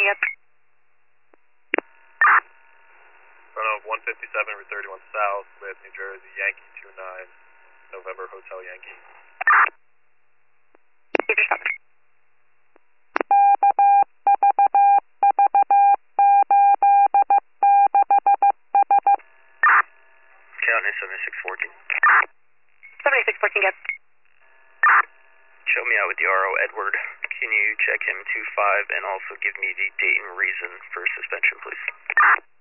up. Front of 157 Route 31 South with New Jersey, Yankee 29, November Hotel Yankee. Peter 7. County 7614. 7614, get. Show me out with the RO Edward. Can you check him 2-5 and also give me the date and reason for suspension, please?